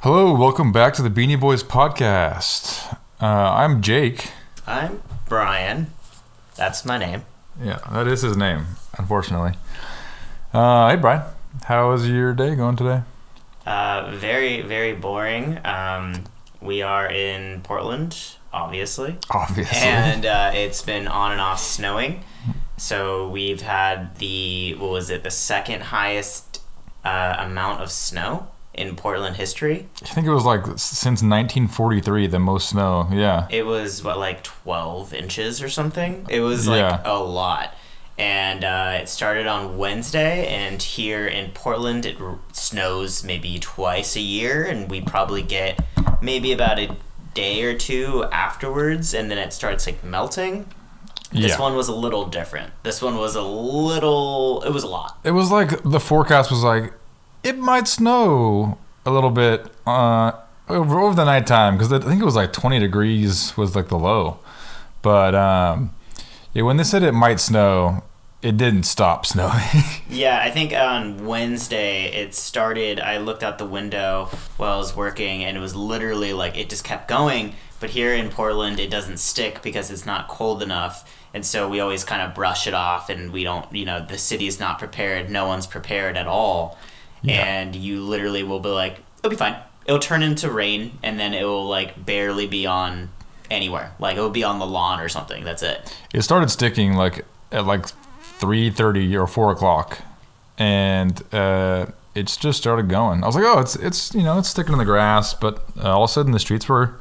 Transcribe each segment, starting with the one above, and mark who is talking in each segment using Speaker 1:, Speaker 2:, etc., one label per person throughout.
Speaker 1: Hello, welcome back to the Beanie Boys podcast. I'm Jake.
Speaker 2: I'm Brian. That's my name.
Speaker 1: Yeah, that is his name, unfortunately. Hey, Brian. How is your day going today?
Speaker 2: Very, very boring. We are in Portland, obviously. And it's been on and off snowing. So we've had the second highest amount of snow in Portland history.
Speaker 1: I think it was like since 1943, the most snow. Yeah.
Speaker 2: It was, 12 inches or something? It was a lot. And it started on Wednesday, and here in Portland it snows maybe twice a year, and we probably get maybe about a day or two afterwards, and then it starts melting. This one was a little different. It was a lot.
Speaker 1: It was like the forecast was like, it might snow a little bit over the nighttime, because I think it was like 20 degrees was like the low. But when they said it might snow, it didn't stop snowing.
Speaker 2: Yeah, I think on Wednesday it started. I looked out the window while I was working, and it was literally it just kept going. But here in Portland, it doesn't stick because it's not cold enough. And so we always kind of brush it off, and we don't, the city is not prepared. No one's prepared at all. Yeah. And you literally will be like, it'll be fine. It'll turn into rain, and then it will barely be on anywhere. It'll be on the lawn or something. That's it.
Speaker 1: It started sticking at 3:30 or 4 o'clock, and it's just started going. I was like, oh, it's sticking in the grass, but all of a sudden the streets were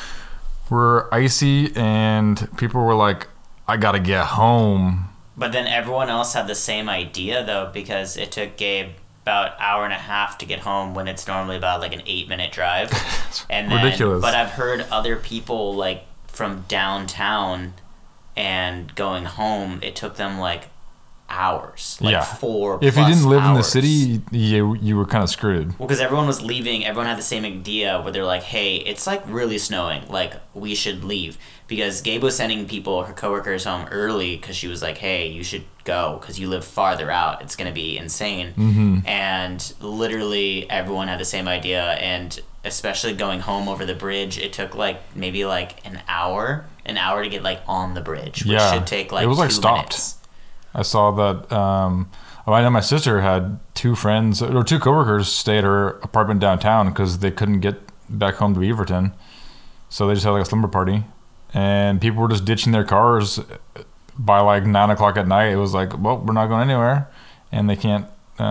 Speaker 1: icy, and people were like, I gotta get home.
Speaker 2: But then everyone else had the same idea though, because it took Gabe about an hour and a half to get home when it's normally about an 8-minute drive. And then,
Speaker 1: ridiculous.
Speaker 2: But I've heard other people from downtown and going home, it took them hours, 4
Speaker 1: If you didn't live
Speaker 2: hours.
Speaker 1: in the city, you were kind of screwed.
Speaker 2: Well, because everyone was leaving, everyone had the same idea where they're like, hey, it's really snowing, we should leave. Because Gabe was sending her coworkers home early because she was like, hey, you should go because you live farther out. It's going to be insane.
Speaker 1: Mm-hmm.
Speaker 2: And literally everyone had the same idea, and especially going home over the bridge, it took maybe an hour to get on the bridge, which should take
Speaker 1: it was
Speaker 2: 2
Speaker 1: stopped.
Speaker 2: minutes.
Speaker 1: I saw that. I know my sister had 2 friends or 2 coworkers stay at her apartment downtown because they couldn't get back home to Beaverton, so they just had a slumber party, and people were just ditching their cars by 9 o'clock at night. It was well, we're not going anywhere, and they can't.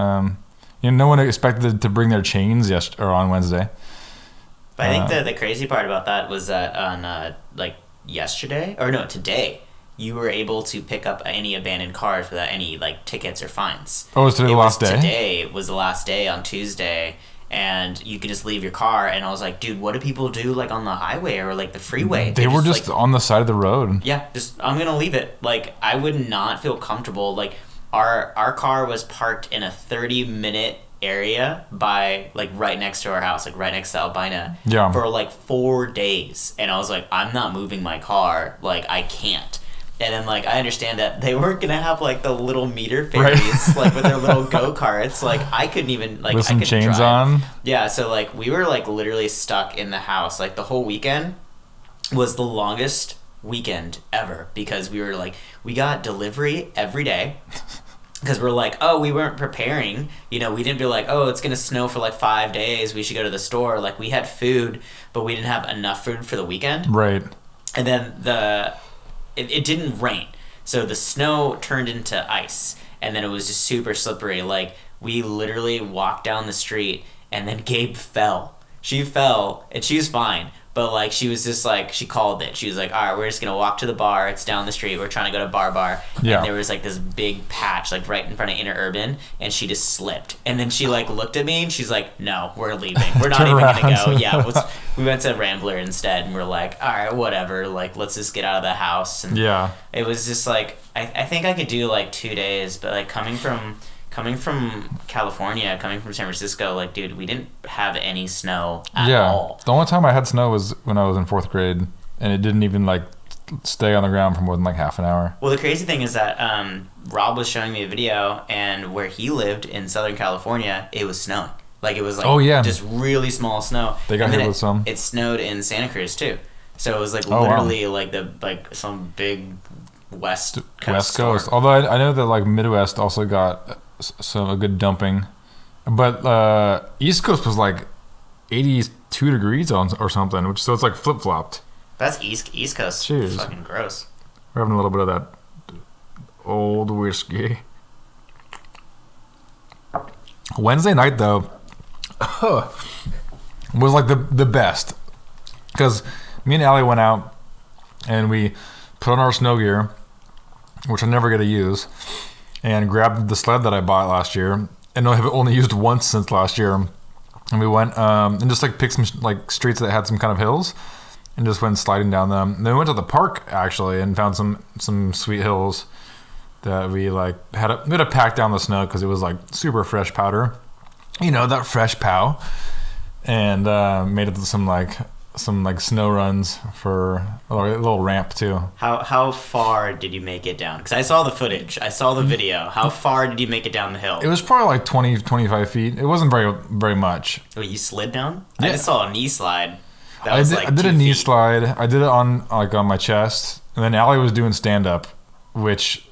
Speaker 1: No one expected to bring their chains on Wednesday.
Speaker 2: But I think the crazy part about that was that on today, you were able to pick up any abandoned cars without any tickets or fines.
Speaker 1: Oh, was today the last day?
Speaker 2: Today was the last day on Tuesday, and you could just leave your car. And I was like, dude, what do people do on the highway or the freeway?
Speaker 1: They were just on the side of the road.
Speaker 2: Yeah, I'm gonna leave it. I would not feel comfortable. Our car was parked in a 30-minute area by right next to our house, right next to Albina.
Speaker 1: Yeah.
Speaker 2: For 4 days, and I was like, I'm not moving my car. I can't. And then I understand that they weren't gonna have the little meter fairies with their little go-karts. I couldn't even
Speaker 1: with some
Speaker 2: I couldn't
Speaker 1: chains
Speaker 2: drive.
Speaker 1: on.
Speaker 2: Yeah, so we were literally stuck in the house. The whole weekend was the longest weekend ever because we were we got delivery every day. Because we're oh, we weren't preparing. We didn't be oh, it's going to snow for 5 days. We should go to the store. We had food, but we didn't have enough food for the weekend.
Speaker 1: Right.
Speaker 2: And then it didn't rain. So the snow turned into ice. And then it was just super slippery. We literally walked down the street, and then Gabe fell. She fell, and she was fine. But she was just she called it. She was all right, we're just gonna walk to the bar. It's down the street. We're trying to go to Bar.
Speaker 1: Yeah.
Speaker 2: And there was this big patch right in front of Interurban, and she just slipped. And then she looked at me, and she's like, "No, we're leaving. We're not even gonna go." Yeah. We went to Rambler instead, and we're all right, whatever. Let's just get out of the house. And
Speaker 1: yeah.
Speaker 2: It was just I think I could do 2 days, but coming from California, coming from San Francisco, dude, we didn't have any snow at all.
Speaker 1: The only time I had snow was when I was in 4th grade, and it didn't even stay on the ground for more than half an hour.
Speaker 2: Well, the crazy thing is that Rob was showing me a video, and where he lived in Southern California, it was snowing. Like, it was like
Speaker 1: Oh, yeah.
Speaker 2: just really small snow.
Speaker 1: They got
Speaker 2: And then
Speaker 1: hit with some.
Speaker 2: It snowed in Santa Cruz too, so it was like
Speaker 1: Oh, wow.
Speaker 2: literally like some big West
Speaker 1: West
Speaker 2: storm.
Speaker 1: Coast. Although I know that like Midwest also got a good dumping, but East Coast was like 82 degrees or something, which so it's like flip flopped.
Speaker 2: That's East Coast.
Speaker 1: Cheers.
Speaker 2: Fucking gross.
Speaker 1: We're having a little bit of that old whiskey. Wednesday night though was like the best, because me and Allie went out and we put on our snow gear, which I never get to use, and grabbed the sled that I bought last year and I have only used once since last year. And we went and just like picked some like streets that had some kind of hills and just went sliding down them. And then we went to the park actually and found some sweet hills that we like we had to pack down the snow because it was like super fresh powder, you know, that fresh pow, and made it to some snow runs for a little ramp too.
Speaker 2: How far did you make it down? Because I saw the footage, I saw the video. How far did you make it down the hill?
Speaker 1: It was probably like 25 feet. It wasn't very much.
Speaker 2: Oh, you slid down?
Speaker 1: Yeah.
Speaker 2: I just saw a knee slide. That
Speaker 1: I
Speaker 2: was
Speaker 1: did,
Speaker 2: like
Speaker 1: I did
Speaker 2: 2
Speaker 1: a knee
Speaker 2: feet.
Speaker 1: slide. I did it on my chest, and then Allie was doing stand up, which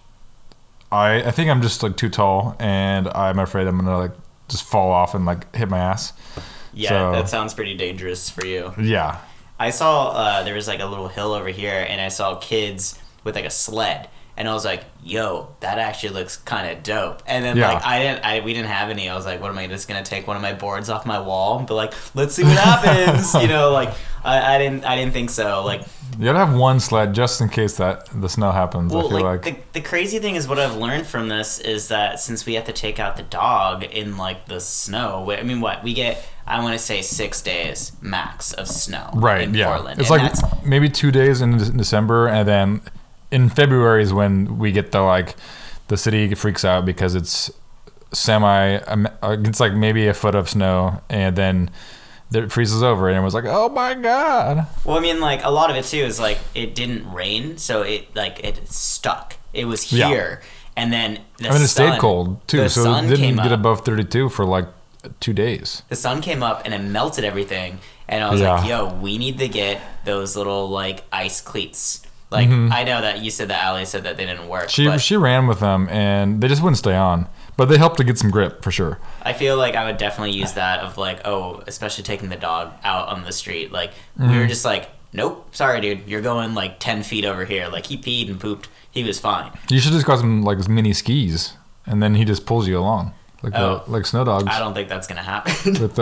Speaker 1: I think I'm just like too tall, and I'm afraid I'm gonna like just fall off and like hit my ass.
Speaker 2: Yeah,
Speaker 1: So-
Speaker 2: that sounds pretty dangerous for you.
Speaker 1: Yeah.
Speaker 2: I saw there was like a little hill over here, and I saw kids with like a sled, and I was like, "Yo, that actually looks kind of dope." And then
Speaker 1: Yeah.
Speaker 2: like we didn't have any. I was like, "What am I just gonna take one of my boards off my wall and be like, let's see what happens?" You know, like I didn't think so. Like,
Speaker 1: You gotta have one sled just in case that the snow happens.
Speaker 2: well,
Speaker 1: I feel
Speaker 2: like the crazy thing is what I've learned from this is that since we have to take out the dog in like the snow, I mean, what we get. I want to say 6 days max of snow
Speaker 1: right.
Speaker 2: in
Speaker 1: Yeah.
Speaker 2: Portland.
Speaker 1: It's
Speaker 2: And
Speaker 1: like
Speaker 2: that's-
Speaker 1: maybe 2 days in December, and then in February is when we get the city freaks out because it's it's like maybe a foot of snow, and then it freezes over, and everyone's like, "Oh my god!"
Speaker 2: Well, I mean, like a lot of it too is like it didn't rain, so it stuck. It was
Speaker 1: Yeah.
Speaker 2: here, and then
Speaker 1: I mean, it stayed cold too,
Speaker 2: the
Speaker 1: so
Speaker 2: sun
Speaker 1: it didn't
Speaker 2: came
Speaker 1: get
Speaker 2: up.
Speaker 1: above 32 for like 2 days.
Speaker 2: The sun came up and it melted everything, and I was
Speaker 1: Yeah.
Speaker 2: like, "Yo, we need to get those little like ice cleats." Like I know that you said that Allie said that they didn't work.
Speaker 1: Mm-hmm.
Speaker 2: But
Speaker 1: She ran with them, and they just wouldn't stay on, but they helped to get some grip for sure.
Speaker 2: I feel like I would definitely use that of like, especially taking the dog out on the street. Like
Speaker 1: Mm-hmm.
Speaker 2: we were just like, "Nope, sorry, dude, you're going like 10 feet over here." Like he peed and pooped, he was fine.
Speaker 1: You should just got some like mini skis, and then he just pulls you along like snow dogs.
Speaker 2: I don't think that's gonna happen.
Speaker 1: With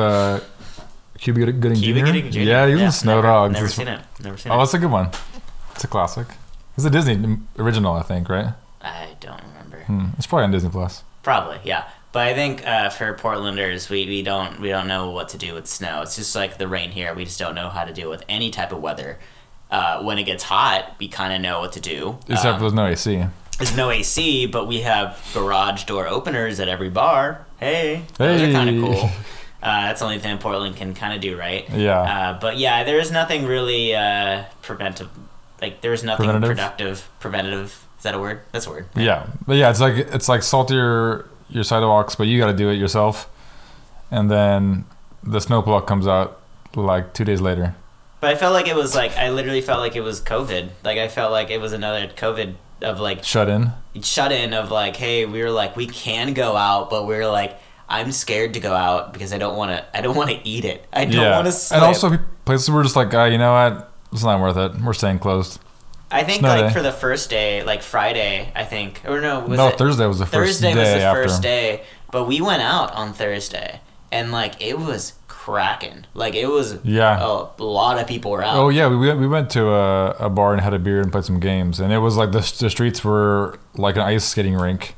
Speaker 1: Cuba Gooding Jr.
Speaker 2: Cuba Gooding Jr.
Speaker 1: Yeah, he's in Snow
Speaker 2: never,
Speaker 1: Dogs.
Speaker 2: Never
Speaker 1: It's-
Speaker 2: seen it. Never seen
Speaker 1: Oh,
Speaker 2: it.
Speaker 1: that's a good one. It's a classic. It's a Disney original, I think, right?
Speaker 2: I don't remember.
Speaker 1: It's probably on Disney Plus.
Speaker 2: Probably, yeah. But I think for Portlanders, we don't know what to do with snow. It's just like the rain here. We just don't know how to deal with any type of weather. When it gets hot, we kind of know what to do.
Speaker 1: Except there's no AC.
Speaker 2: There's no AC, but we have garage door openers at every bar. Hey, those are
Speaker 1: Hey.
Speaker 2: kind of cool. That's the only thing Portland can kind of do, right?
Speaker 1: Yeah.
Speaker 2: But yeah, there is nothing really preventive. Like there is nothing preventative. Is that a word? That's a word.
Speaker 1: Yeah, but yeah, it's like salt your sidewalks, but you got to do it yourself, and then the snowplow comes out like 2 days later.
Speaker 2: But I felt like it was like I literally felt like it was COVID. Like I felt like it was another COVID of like
Speaker 1: Shut in.
Speaker 2: shut in of like, hey, we were like we can go out, but we were like I'm scared to go out because I don't want to eat it. I don't want to slip.
Speaker 1: And also places were just like, you know what? It's not worth it. We're staying closed.
Speaker 2: I think
Speaker 1: Snow
Speaker 2: like
Speaker 1: day.
Speaker 2: for the first day, like Friday, I think, or no,
Speaker 1: Thursday was the first
Speaker 2: Thursday
Speaker 1: day
Speaker 2: was the
Speaker 1: after.
Speaker 2: first day, but we went out on Thursday, and like it was cracking. Like it was a lot of people were out.
Speaker 1: Oh yeah, we went to a bar and had a beer and played some games, and it was like the streets were like an ice skating rink,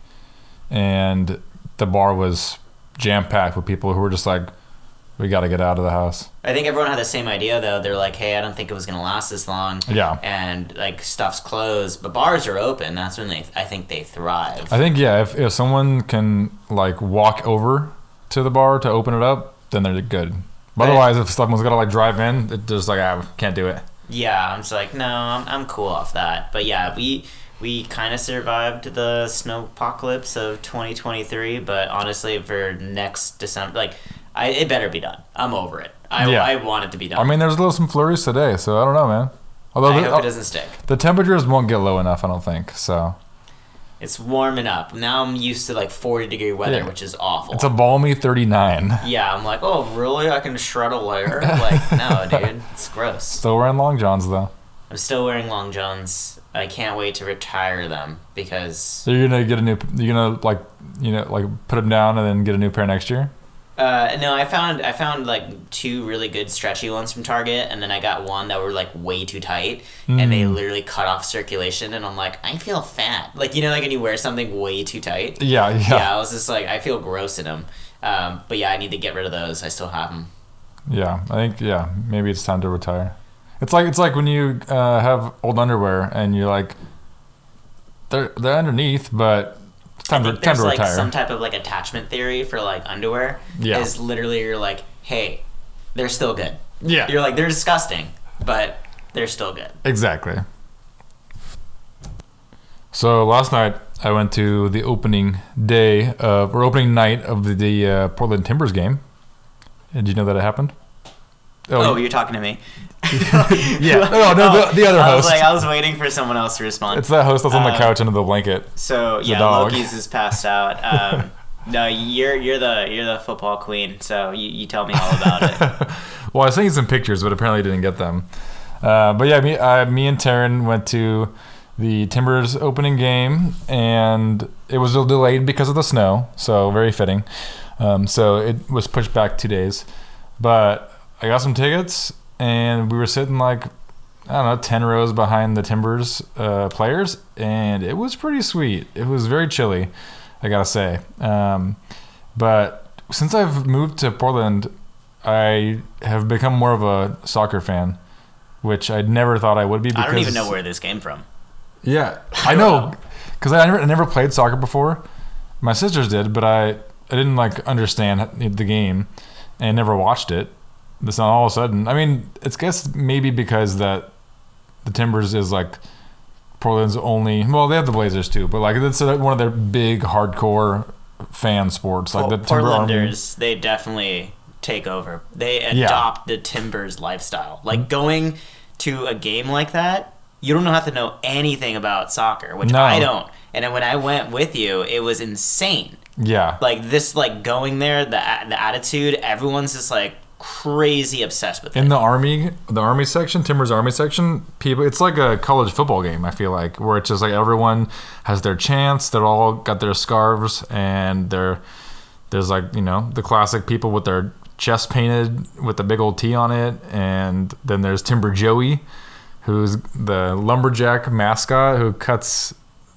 Speaker 1: and the bar was jam packed with people who were just like, we got to get out of the house.
Speaker 2: I think everyone had the same idea though. They're like, hey, I don't think it was gonna last this long.
Speaker 1: Yeah.
Speaker 2: And like stuff's closed, but bars are open. That's when I think they thrive.
Speaker 1: I think if someone can like walk over to the bar to open it up, then they're good. But otherwise, if someone's gotta like drive in, it just like I can't do it.
Speaker 2: Yeah, I'm just like, no, I'm cool off that. But yeah, we kind of survived the snow apocalypse of 2023, but honestly, for next December, like, It better be done. I'm over it.
Speaker 1: Yeah.
Speaker 2: I want it to be done.
Speaker 1: I mean, there's a little some flurries today, so I don't know, man. Although
Speaker 2: I hope it doesn't stick.
Speaker 1: the temperatures won't get low enough, I don't think. So
Speaker 2: It's warming up. Now I'm used to like 40-degree weather,
Speaker 1: Yeah.
Speaker 2: which is awful.
Speaker 1: it's a balmy 39.
Speaker 2: Yeah, I'm like, oh, really? I can shred a layer? Like, no, dude. It's gross.
Speaker 1: Still wearing long johns though.
Speaker 2: I'm still wearing long johns. I can't wait to retire them because...
Speaker 1: So you're gonna get a new. You're gonna like put them down and then get a new pair next year.
Speaker 2: No, I found like 2 really good stretchy ones from Target, and then I got one that were like way too tight, and they literally cut off circulation, and I'm like, I feel fat. Like, you know, like when you wear something way too tight?
Speaker 1: Yeah.
Speaker 2: Yeah, I was just like, I feel gross in them. But yeah, I need to get rid of those. I still have them.
Speaker 1: Yeah, I think maybe it's time to retire. It's like when you have old underwear and you're like, they're underneath, but it's time to
Speaker 2: There's like
Speaker 1: retire.
Speaker 2: some type of like attachment theory for like underwear.
Speaker 1: Yeah.
Speaker 2: Is literally you're like, hey, they're still good.
Speaker 1: Yeah.
Speaker 2: You're like, they're disgusting, but they're still good.
Speaker 1: Exactly. So last night I went to the opening night of the Portland Timbers game. Did you know that it happened?
Speaker 2: Oh, you're talking to me.
Speaker 1: Yeah. No, the other host.
Speaker 2: I was waiting for someone else to respond.
Speaker 1: It's that host that's on the couch under the blanket.
Speaker 2: So
Speaker 1: a
Speaker 2: yeah,
Speaker 1: dog.
Speaker 2: Loki's is passed out. No, you're the football queen. So you tell me all about it.
Speaker 1: Well, I was seeing some pictures, but apparently didn't get them. But yeah, me and Taryn went to the Timbers opening game, and it was delayed because of the snow, so very fitting. So it was pushed back 2 days. But I got some tickets, and we were sitting like, I don't know, 10 rows behind the Timbers players, and it was pretty sweet. It was very chilly, I gotta say. But since I've moved to Portland, I have become more of a soccer fan, which I never thought I would be. Because,
Speaker 2: I don't even know where this came from.
Speaker 1: Yeah, I know, because I never played soccer before. My sisters did, but I didn't like understand the game and never watched it. This all of a sudden, I mean, it's guess maybe because that the Timbers is like Portland's only. Well, they have the Blazers too, but like it's one of their big hardcore fan sports. Like the Timber Army.
Speaker 2: Portlanders, they definitely take over. They adopt the Timbers lifestyle. Like going to a game like that, you don't have to know anything about soccer, which I don't. And then when I went with you, it was insane.
Speaker 1: Yeah.
Speaker 2: Like this, like going there, the attitude, everyone's just like crazy obsessed with it.
Speaker 1: In the army section, Timbers Army section, people, it's like a college football game, I feel like, where it's just like everyone has their chants, they're all got their scarves, and there's like, you know, the classic people with their chest painted with the big old T on it, and then there's Timber Joey, who's the lumberjack mascot who cuts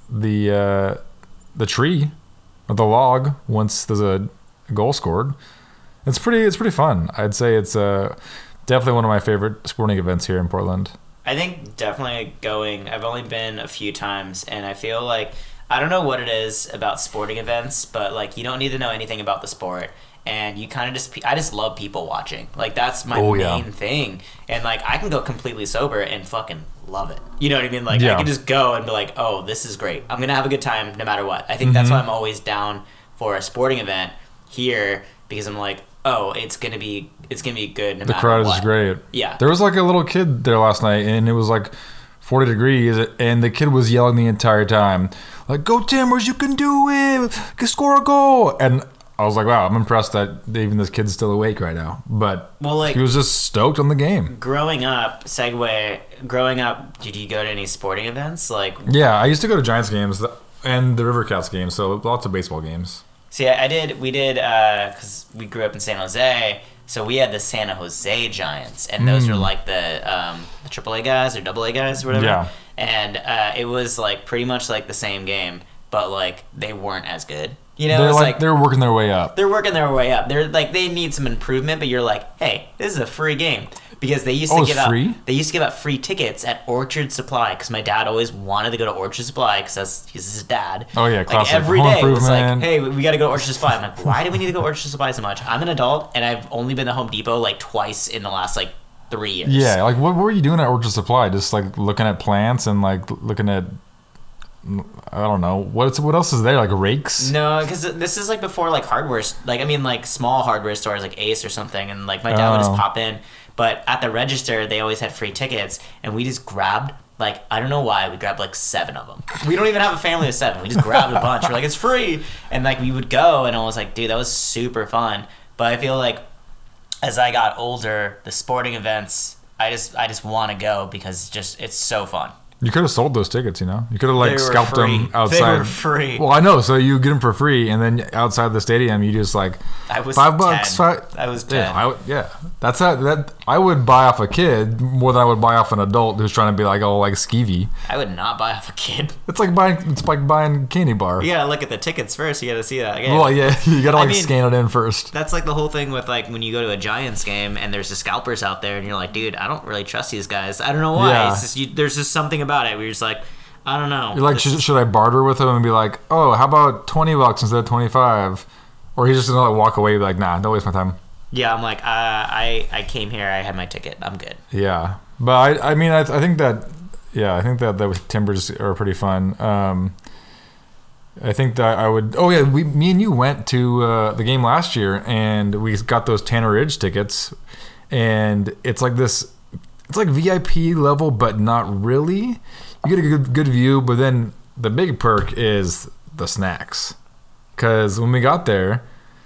Speaker 1: the tree or the log once there's a goal scored. It's pretty fun. I'd say it's definitely one of my favorite sporting events here in Portland.
Speaker 2: I think definitely going. I've only been a few times, and I feel like I don't know what it is about sporting events, but like you don't need to know anything about the sport, and you kind of I just love people watching. Like that's my main thing, and like I can go completely sober and fucking love it. You know what I mean? Like I can just go and be like, oh, this is great. I'm gonna have a good time no matter what. I think that's why I'm always down for a sporting event here, because I'm like, oh, it's gonna be good no matter what. The
Speaker 1: crowd is great.
Speaker 2: Yeah.
Speaker 1: There was like a little kid there last night, and it was like 40 degrees, and the kid was yelling the entire time, like, "Go Timbers, you can do it! You score a goal!" And I was like, wow, I'm impressed that even this kid's still awake right now. But he was just stoked on the game.
Speaker 2: Growing up, did you go to any sporting events? Like,
Speaker 1: yeah, I used to go to Giants games and the River Cats games, so lots of baseball games.
Speaker 2: See, we did, because we grew up in San Jose, so we had the San Jose Giants, and those were like the AAA guys or AA guys or whatever. Yeah. And it was like pretty much like the same game, but like they weren't as good. You know,
Speaker 1: they're working their way up.
Speaker 2: They're working their way up. They're like they need some improvement, but you're like, hey, this is a free game. Because they used to give out free tickets at Orchard Supply, because my dad always wanted to go to Orchard Supply because he's his dad.
Speaker 1: Oh yeah, classic.
Speaker 2: Like every day it was like, hey, we got to go to Orchard Supply. I'm like, why do we need to go to Orchard Supply so much? I'm an adult and I've only been to Home Depot like twice in the last like 3 years.
Speaker 1: Yeah, like what were you doing at Orchard Supply? Just like looking at plants and like looking at I don't know what else is there, like rakes.
Speaker 2: No, because this is like before like hardware, like I mean like small hardware stores like Ace or something, and like my dad would just pop in. But at the register, they always had free tickets, and we just grabbed like I don't know why we grabbed like 7 of them. We don't even have a family of 7. We just grabbed a bunch. We're like it's free, and like we would go, and I was like, dude, that was super fun. But I feel like as I got older, the sporting events, I just want to go because it's so fun.
Speaker 1: You could have sold those tickets, you know. You could have like scalped them outside.
Speaker 2: They were free.
Speaker 1: Well, I know. So you get them for free, and then outside the stadium, you just like
Speaker 2: I was
Speaker 1: $5.
Speaker 2: I was 10.
Speaker 1: Yeah, that's that. I would buy off a kid more than I would buy off an adult who's trying to be like skeevy.
Speaker 2: I would not buy off a kid.
Speaker 1: It's like buying candy bar.
Speaker 2: You gotta look at the tickets first. You gotta see that.
Speaker 1: Yeah. Well, yeah, you gotta scan it in first.
Speaker 2: That's like the whole thing with like when you go to a Giants game and there's the scalpers out there, and you're like, dude, I don't really trust these guys. I don't know why.
Speaker 1: Yeah.
Speaker 2: It's just there's just something about it where you're just like, I don't know.
Speaker 1: You're like, should I barter with him and be like, oh, how about $20 instead of 25? Or he's just gonna like walk away and be like, nah, don't waste my time.
Speaker 2: Yeah, I'm like, I came here, I had my ticket, I'm good.
Speaker 1: Yeah, but I mean, I think that the Timbers are pretty fun. I think that I would. Oh yeah, me and you went to the game last year, and we got those Tanner Ridge tickets, and it's like this. It's like VIP level, but not really. You get a good view, but then the big perk is the snacks. Because when we got there,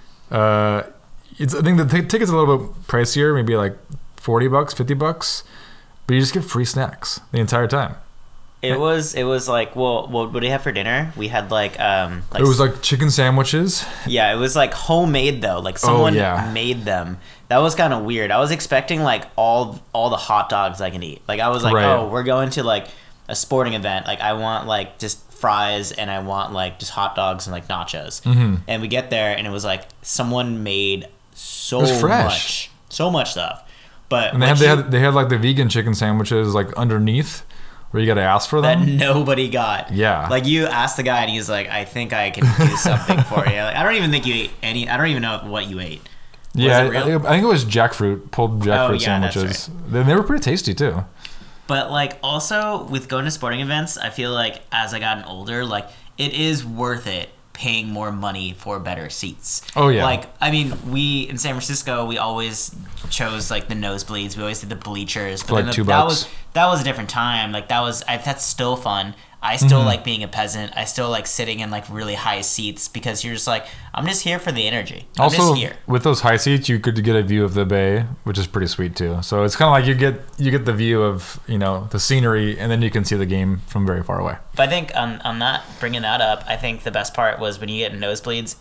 Speaker 1: I think the ticket's a little bit pricier, maybe like $40, $50, but you just get free snacks the entire time.
Speaker 2: It was like, well, what did we have for dinner? We had like
Speaker 1: it was like chicken sandwiches.
Speaker 2: Yeah, it was like homemade though. Like someone made them. That was kind of weird. I was expecting like all the hot dogs I can eat. Like I was like, oh, we're going to like a sporting event. Like I want like just fries and I want like just hot dogs and like nachos. Mm-hmm. And we get there and it was like someone made so much stuff. But
Speaker 1: and they had like the vegan chicken sandwiches like underneath where you got to ask for them
Speaker 2: that nobody got.
Speaker 1: Yeah,
Speaker 2: like you asked the guy and he's like, I think I can do something for you. Like, I don't even think you ate any. I don't even know what you ate.
Speaker 1: Yeah, I think it was pulled jackfruit sandwiches. Right. They were pretty tasty too.
Speaker 2: But like also with going to sporting events, I feel like as I gotten older, like it is worth it paying more money for better seats.
Speaker 1: Oh yeah.
Speaker 2: Like I mean, we in San Francisco, we always chose like the nosebleeds. We always did the bleachers. But
Speaker 1: for like $2.
Speaker 2: That was a different time. Like that's still fun. I still like being a peasant. I still like sitting in like really high seats because you're just like, I'm just here for the energy. I'm just here.
Speaker 1: With those high seats, you could get a view of the bay, which is pretty sweet too. So it's kind of like you get the view of the scenery, and then you can see the game from very far away.
Speaker 2: But I think on that, bringing that up, I think the best part was when you get nosebleeds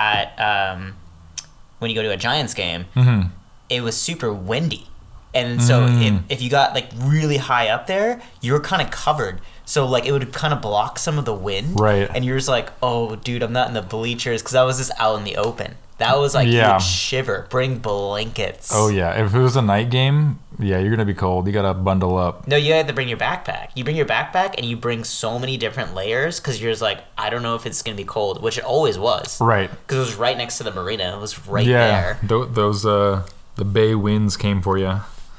Speaker 2: at when you go to a Giants game. Mm-hmm. It was super windy, and so if you got like really high up there, you were kind of covered. So, like, it would kind of block some of the wind.
Speaker 1: Right.
Speaker 2: And you're just like, oh, dude, I'm not in the bleachers. Because I was just out in the open. That was like, you would shiver. Bring blankets.
Speaker 1: Oh, yeah. If it was a night game, yeah, you're going to be cold. You got to bundle up.
Speaker 2: No, you had to bring your backpack. You bring your backpack and you bring so many different layers because you're just like, I don't know if it's going to be cold, which it always was.
Speaker 1: Right.
Speaker 2: Because it was right next to the marina. It was right there.
Speaker 1: Yeah, those, the bay winds came for you.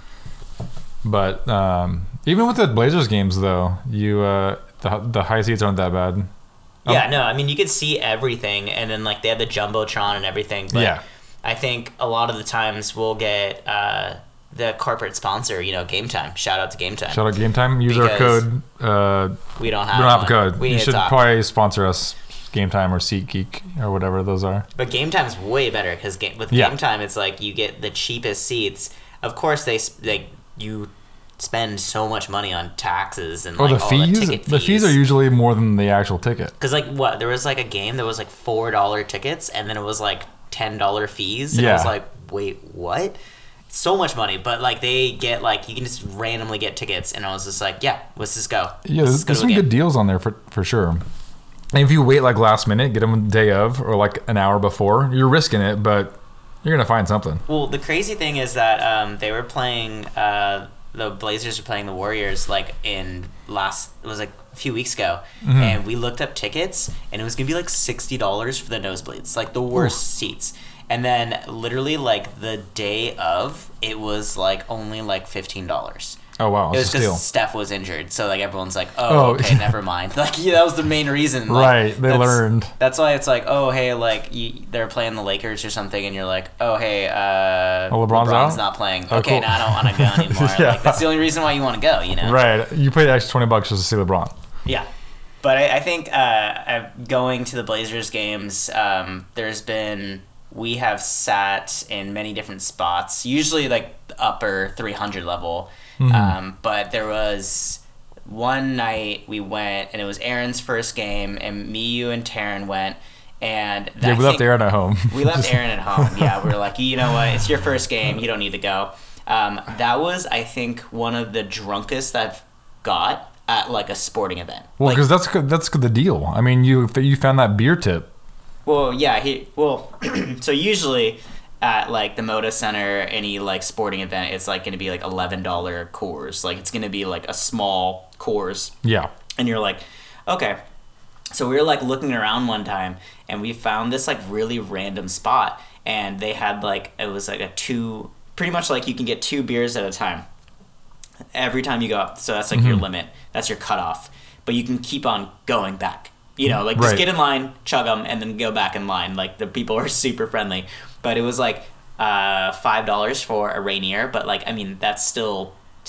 Speaker 1: But even with the Blazers games, though, the high seats aren't that bad.
Speaker 2: Yeah, no, I mean, you could see everything, and then, like, they had the Jumbotron and everything, but I think a lot of the times we'll get the corporate sponsor, Game Time. Shout out to Game Time.
Speaker 1: Shout out Game Time. Use our code.
Speaker 2: We don't have
Speaker 1: a code. You should probably sponsor us, Game Time or SeatGeek or whatever those are.
Speaker 2: But Game Time's way better, because with Game Time, it's like you get the cheapest seats. Of course, you spend so much money on taxes and
Speaker 1: the fees.
Speaker 2: The ticket fees.
Speaker 1: The fees are usually more than the actual ticket.
Speaker 2: Because there was like a game that was like $4 tickets and then it was like $10 fees. And I was like, wait, what? So much money, but like they get like you can just randomly get tickets, and I was just like, yeah, let's just go.
Speaker 1: Yeah, there's some good deals on there for sure. And if you wait like last minute, get them the day of or like an hour before, you're risking it, but you're gonna find something.
Speaker 2: Well, the crazy thing is that they were playing. The Blazers were playing the Warriors it was like a few weeks ago, and we looked up tickets, and it was gonna be like $60 for the nosebleeds, like the worst seats. And then literally like the day of, it was like only like $15.
Speaker 1: Oh wow,
Speaker 2: It was
Speaker 1: it's a steal.
Speaker 2: because Steph was injured, so like everyone's like,
Speaker 1: Oh.
Speaker 2: okay, never mind. Like that was the main reason. Like,
Speaker 1: Right, they learned.
Speaker 2: That's why it's like, oh hey, like they're playing the Lakers or something, and you're like, oh hey,
Speaker 1: LeBron's out?
Speaker 2: not playing.
Speaker 1: Oh,
Speaker 2: okay,
Speaker 1: cool.
Speaker 2: now I don't want to go anymore.
Speaker 1: Yeah.
Speaker 2: Like that's the only reason why you want to go, you know?
Speaker 1: Right, you paid the extra $20 just to see LeBron.
Speaker 2: Yeah. But I think going to the Blazers games, we have sat in many different spots, usually like the upper 300 level. But there was one night we went, and it was Aaron's first game, and me, you, and Taryn went. And
Speaker 1: We left Aaron at home.
Speaker 2: We left Aaron at home. Yeah, we were like, you know what? It's your first game. You don't need to go. That was, I think, one of the drunkest I've got at like a sporting event.
Speaker 1: Well,
Speaker 2: Like,
Speaker 1: because that's the deal. I mean, you found that beer tip.
Speaker 2: well, yeah. So usually at like the Moda Center, any like sporting event, it's like going to be like $11 Coors. Like it's going to be like a small Coors.
Speaker 1: Yeah.
Speaker 2: And you're like, okay. So we were like looking around one time, and we found this like really random spot, and they had like, it was like pretty much like you can get 2 beers at a time every time you go up. So that's like your limit. That's your cutoff. But you can keep on going back. You know, like just
Speaker 1: Right.
Speaker 2: get in line, chug them, and then go back in line. Like the people are super friendly. But it was like $5 for a Rainier. But like, I mean, that's still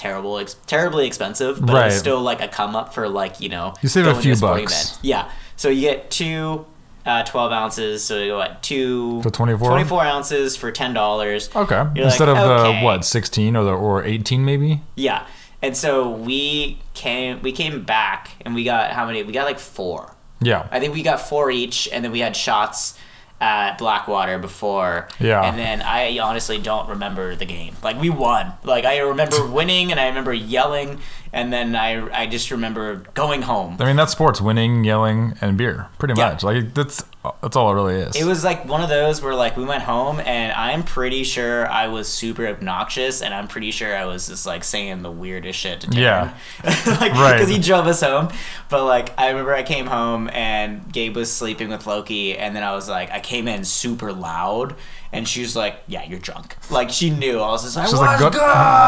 Speaker 2: terribly expensive. But
Speaker 1: Right.
Speaker 2: it's still like a come up for like, you know,
Speaker 1: You save a
Speaker 2: going to
Speaker 1: few
Speaker 2: sporting
Speaker 1: bucks.
Speaker 2: event. Yeah. So you get 2 12 ounces. So you go at 2
Speaker 1: So 24?
Speaker 2: 24 ounces for $10.
Speaker 1: Okay.
Speaker 2: You're
Speaker 1: Instead
Speaker 2: like,
Speaker 1: of
Speaker 2: okay.
Speaker 1: the what, 16 or 18 maybe?
Speaker 2: Yeah. And so we came back, and we got how many? We got like 4.
Speaker 1: Yeah.
Speaker 2: I think we got 4 each, and then we had shots at Blackwater before.
Speaker 1: Yeah.
Speaker 2: And then I honestly don't remember the game. Like we won. Like I remember winning, and I remember yelling, and then I just remember going home.
Speaker 1: I mean, that's sports: winning, yelling, and beer. Pretty
Speaker 2: Yeah.
Speaker 1: much. Like that's all it really is.
Speaker 2: It was like one of those where like we went home, and I'm pretty sure I was super obnoxious, and I'm pretty sure I was just like saying the weirdest shit to Darren.
Speaker 1: Yeah.
Speaker 2: Like,
Speaker 1: Right.
Speaker 2: because he drove us home. But like I remember I came home, and Gabe was sleeping with Loki, and then I was like, I came in super loud, and she was like, yeah, you're drunk. Like she knew. I was just like,
Speaker 1: She's
Speaker 2: what's
Speaker 1: like,
Speaker 2: good?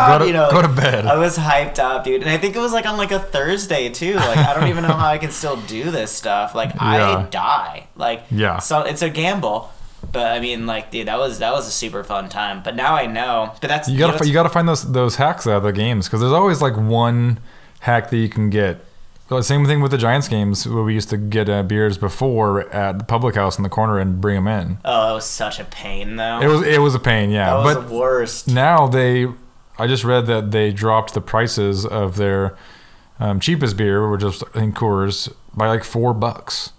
Speaker 1: go to bed.
Speaker 2: I was hyped up, dude. And I think it was like on like a Thursday too. Like I don't even know how I can still do this stuff. Like
Speaker 1: Yeah.
Speaker 2: I die. Like
Speaker 1: Yeah.
Speaker 2: So it's a gamble. But I mean, like, dude, that was a super fun time. But now I know. But that's
Speaker 1: You gotta find those hacks out of the games, because there's always like one hack that you can get. Well, same thing with the Giants games, where we used to get beers before at the public house in the corner and bring them in.
Speaker 2: Oh, it was such a pain though.
Speaker 1: It was a pain, yeah.
Speaker 2: That was
Speaker 1: But
Speaker 2: the worst.
Speaker 1: now I just read that they dropped the prices of their cheapest beer, which is I think Coors, by like $4.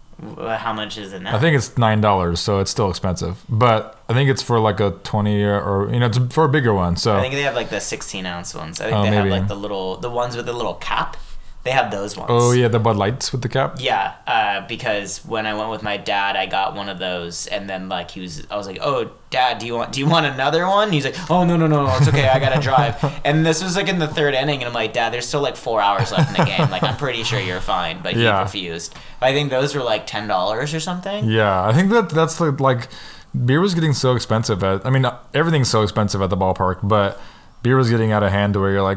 Speaker 2: How much is it now?
Speaker 1: I think it's $9, so it's still expensive. But I think it's for like a 20 or it's for a bigger one. So
Speaker 2: I think they have like the 16-ounce ones. I think
Speaker 1: Oh,
Speaker 2: they have
Speaker 1: maybe.
Speaker 2: like the ones with the little cap. They have those ones.
Speaker 1: oh yeah, the Bud Lights with the cap.
Speaker 2: Yeah, because when I went with my dad, I got one of those, and then like I was like, "Oh, Dad, do you want another one?" He's like, "Oh no, it's okay, I gotta drive." And this was like in the 3rd inning, and I'm like, "Dad, there's still like 4 hours left in the game. Like I'm pretty sure you're fine," but he
Speaker 1: Yeah.
Speaker 2: refused. I think those were like $10 or something.
Speaker 1: Yeah, I think that's like beer was getting so expensive I mean, everything's so expensive at the ballpark, but beer was getting out of hand to where you're like,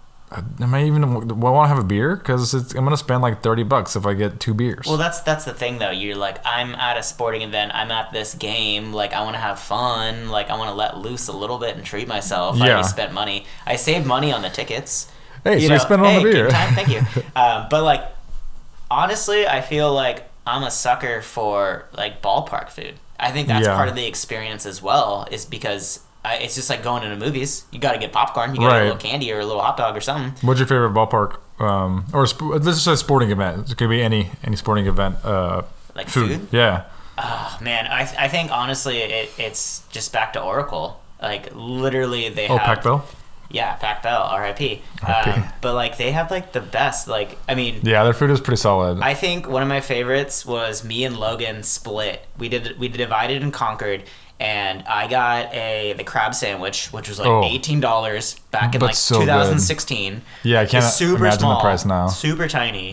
Speaker 1: am I even want to have a beer? Because I'm gonna spend like $30 if I get 2 beers.
Speaker 2: Well, that's the thing though. You're like, I'm at a sporting event. I'm at this game. Like, I want to have fun. Like, I want to let loose a little bit and treat myself. I
Speaker 1: Yeah.
Speaker 2: already spent money. I saved money on the tickets.
Speaker 1: Hey, so you spent it on the beer.
Speaker 2: Game time, thank you. But like, honestly, I feel like I'm a sucker for like ballpark food. I think that's
Speaker 1: Yeah.
Speaker 2: part of the experience as well. Is because it's just like going into movies. You got to get popcorn. You got to
Speaker 1: Right.
Speaker 2: get a little candy or a little hot dog or something.
Speaker 1: What's your favorite ballpark let's just say sporting event? It could be any sporting event.
Speaker 2: Like food?
Speaker 1: Yeah.
Speaker 2: Oh, man, I think honestly it's just back to Oracle. Like literally they
Speaker 1: Oh,
Speaker 2: have
Speaker 1: Pac-Bell.
Speaker 2: Yeah, Pac-Bell, R.I.P.
Speaker 1: R.I.P.
Speaker 2: But like they have like the best. Like I mean,
Speaker 1: Yeah, their food is pretty solid.
Speaker 2: I think one of my favorites was me and Logan split. We divided and conquered, and I got the crab sandwich, which was like $18 back in
Speaker 1: But
Speaker 2: like
Speaker 1: so good.
Speaker 2: 2016.
Speaker 1: Yeah, I can't
Speaker 2: It's super
Speaker 1: imagine
Speaker 2: small,
Speaker 1: the price now.
Speaker 2: Super tiny.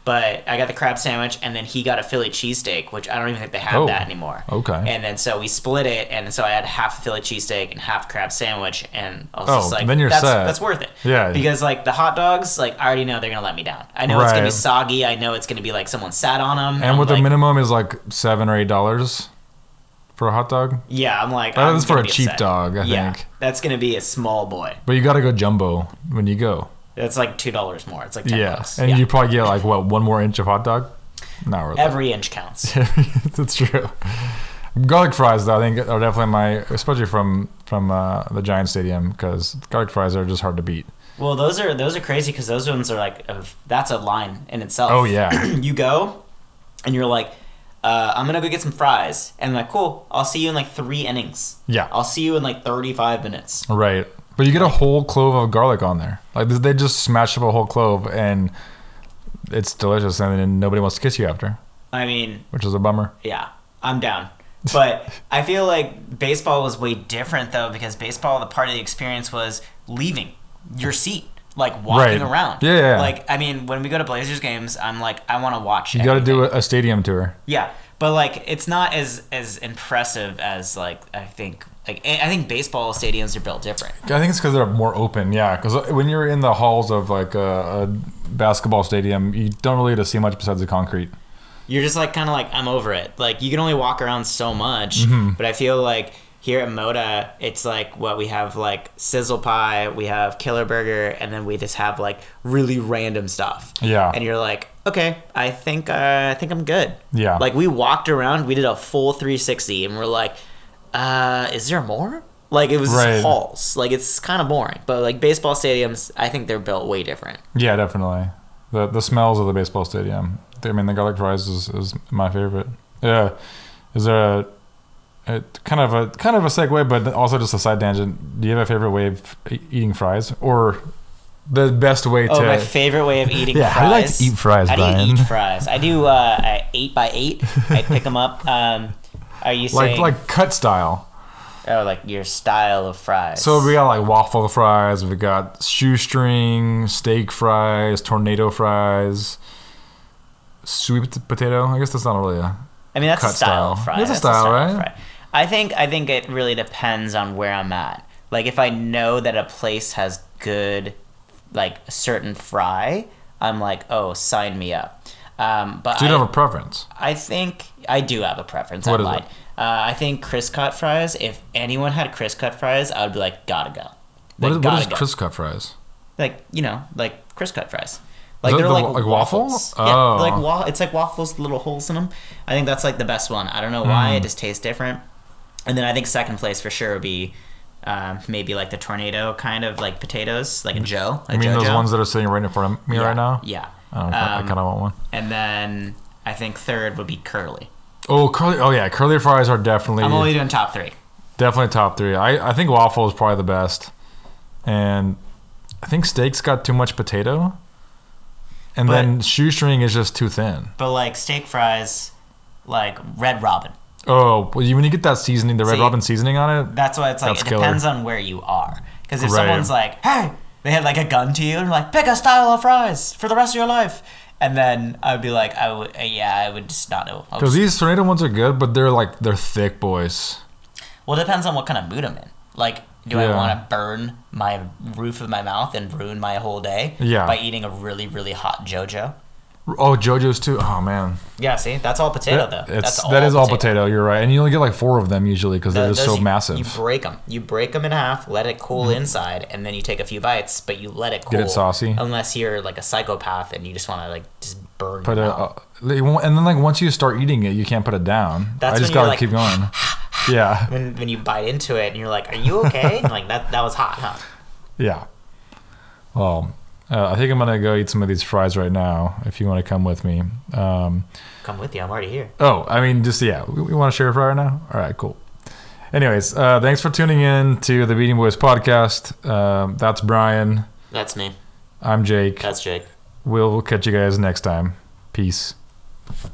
Speaker 2: But I got the crab sandwich, and then he got a Philly cheesesteak, which I don't even think they have that anymore.
Speaker 1: Okay.
Speaker 2: And then so we split it, and so I had half a Philly cheesesteak and half crab sandwich, and I was just like,
Speaker 1: then you're set.
Speaker 2: That's worth it.
Speaker 1: Yeah.
Speaker 2: Because like the hot dogs, like I already know they're gonna let me down. I know it's gonna be
Speaker 1: Right.
Speaker 2: soggy. I know it's gonna be like someone sat on them.
Speaker 1: And with
Speaker 2: like,
Speaker 1: the minimum is like $7 or $8 for a hot dog.
Speaker 2: yeah, I'm like,
Speaker 1: That
Speaker 2: I'm
Speaker 1: is for
Speaker 2: gonna
Speaker 1: a
Speaker 2: be
Speaker 1: cheap
Speaker 2: upset.
Speaker 1: dog, I
Speaker 2: Yeah,
Speaker 1: think.
Speaker 2: that's gonna be a small boy.
Speaker 1: But you got to go jumbo when you go.
Speaker 2: That's like $2 more. It's like $10.
Speaker 1: And you probably get like what, 1 more inch of hot dog? Not really.
Speaker 2: Every inch counts.
Speaker 1: That's true. Garlic fries, though, I think are definitely especially from the Giant Stadium, because garlic fries are just hard to beat.
Speaker 2: Well, those are crazy because those ones are like that's a line in itself.
Speaker 1: Oh yeah.
Speaker 2: You go, and you're like, I'm gonna go get some fries, and I'm like, cool. I'll see you in like 3 innings.
Speaker 1: Yeah.
Speaker 2: I'll see you in like 35 minutes.
Speaker 1: Right. But you get a whole clove of garlic on there. Like they just smash up a whole clove, and it's delicious, and then nobody wants to kiss you after,
Speaker 2: I mean,
Speaker 1: which is a bummer.
Speaker 2: yeah, I'm down. But I feel like baseball was way different though, because baseball, the part of the experience was leaving your seat, like walking
Speaker 1: Right.
Speaker 2: around.
Speaker 1: Yeah.
Speaker 2: Like, I mean, when we go to Blazers games, I'm like, I want to watch.
Speaker 1: You got to do a stadium tour.
Speaker 2: Yeah, but like, it's not as impressive as like I think baseball stadiums are built different.
Speaker 1: I think it's because they're more open. Yeah, because when you're in the halls of like a basketball stadium, you don't really get to see much besides the concrete.
Speaker 2: You're just like kind of like, I'm over it. Like, you can only walk around so much,
Speaker 1: Mm-hmm.
Speaker 2: but I feel like here at Moda, it's like what we have, like sizzle pie, we have killer burger, and then we just have like really random stuff.
Speaker 1: Yeah.
Speaker 2: And you're like, okay, I think I'm good.
Speaker 1: Yeah.
Speaker 2: Like, we walked around, we did a full 360, and we're like, is there more? Like, it was just
Speaker 1: Right.
Speaker 2: halls. Like, it's kind of boring. But like baseball stadiums, I think they're built way different.
Speaker 1: Yeah, definitely. The smells of the baseball stadium. I mean, the garlic fries is my favorite. Yeah. Is there a kind of a segue, but also just a side tangent? Do you have a favorite way of eating fries, or the best way
Speaker 2: Oh,
Speaker 1: to?
Speaker 2: my favorite way of eating
Speaker 1: Yeah,
Speaker 2: fries.
Speaker 1: how do you like to eat fries,
Speaker 2: How do
Speaker 1: Brian?
Speaker 2: you eat fries? I do 8x8. I pick them up. Are you saying
Speaker 1: like cut style?
Speaker 2: like your style of fries?
Speaker 1: So we got like waffle fries, we got shoestring, steak fries, tornado fries, sweet potato. I guess that's not really a.
Speaker 2: I mean, that's a
Speaker 1: cut
Speaker 2: style of
Speaker 1: style.
Speaker 2: fry.
Speaker 1: That's a
Speaker 2: That's
Speaker 1: style, right?
Speaker 2: of fry. I think it really depends on where I'm at. Like, if I know that a place has good, like, a certain fry, I'm like, oh, sign me up. But
Speaker 1: So you don't have a preference.
Speaker 2: I think I do have a preference.
Speaker 1: What
Speaker 2: I
Speaker 1: is
Speaker 2: lied.
Speaker 1: it?
Speaker 2: I think Crisp cut fries. If anyone had Crisp cut fries, I would be like, gotta go.
Speaker 1: What
Speaker 2: Like,
Speaker 1: is
Speaker 2: gotta go.
Speaker 1: crisp cut fries?
Speaker 2: Like, like Crisp cut fries.
Speaker 1: Is
Speaker 2: Like,
Speaker 1: that
Speaker 2: they're
Speaker 1: the
Speaker 2: like
Speaker 1: waffle?
Speaker 2: waffles.
Speaker 1: Oh.
Speaker 2: Yeah, like it's like waffles, little holes in them. I think that's like the best one. I don't know why. It just tastes different. And then I think second place for sure would be maybe like the tornado kind of like potatoes, like a Joe.
Speaker 1: I mean, those ones that are sitting right in front of me right now.
Speaker 2: Yeah.
Speaker 1: I don't know. I kind of want one.
Speaker 2: And then I think third would be curly.
Speaker 1: Oh, curly! Oh yeah, curly fries are definitely
Speaker 2: I'm only doing top 3.
Speaker 1: definitely top 3. I think waffle is probably the best, and I think steak's got too much potato, and then shoestring is just too thin.
Speaker 2: But like steak fries, like Red Robin.
Speaker 1: Oh, well, when you get that seasoning, the Red
Speaker 2: See,
Speaker 1: Robin seasoning on it,
Speaker 2: That's why it's like,
Speaker 1: That's
Speaker 2: it
Speaker 1: killer.
Speaker 2: depends on where you are. Because if
Speaker 1: Right.
Speaker 2: someone's like, hey, they had like a gun to you and like, pick a style of fries for the rest of your life. And then I would be like, I would just not know.
Speaker 1: because these tornado ones are good, but they're thick boys.
Speaker 2: Well, it depends on what kind of mood I'm in. Like, do I
Speaker 1: Yeah.
Speaker 2: want to burn my roof of my mouth and ruin my whole day
Speaker 1: Yeah.
Speaker 2: by eating a really, really hot JoJo?
Speaker 1: Oh, JoJo's too. Oh man,
Speaker 2: Yeah, see, that's all potato though.
Speaker 1: that is all potato. You're right, and you only get like 4 of them usually because they're just so massive.
Speaker 2: You break them. You break them in half, let it cool inside, and then you take a few bites, but you let it cool.
Speaker 1: Get it saucy.
Speaker 2: Unless you're like a psychopath and you just want to like just burn
Speaker 1: Put
Speaker 2: your
Speaker 1: it,
Speaker 2: mouth.
Speaker 1: and then like once you start eating it, you can't put it down.
Speaker 2: That's
Speaker 1: I just
Speaker 2: when you're
Speaker 1: gotta
Speaker 2: like,
Speaker 1: keep going. Yeah,
Speaker 2: When you bite into it and you're like, are you okay? And like, that was hot, huh?
Speaker 1: yeah. Well, I think I'm gonna go eat some of these fries right now. If you want to come with me.
Speaker 2: Come with you. I'm already here.
Speaker 1: Oh, I mean, just yeah. We want to share a fry right now. All right, cool. Anyways, thanks for tuning in to the Beating Boys podcast. That's Brian.
Speaker 2: That's me.
Speaker 1: I'm Jake.
Speaker 2: That's Jake.
Speaker 1: We'll catch you guys next time. Peace.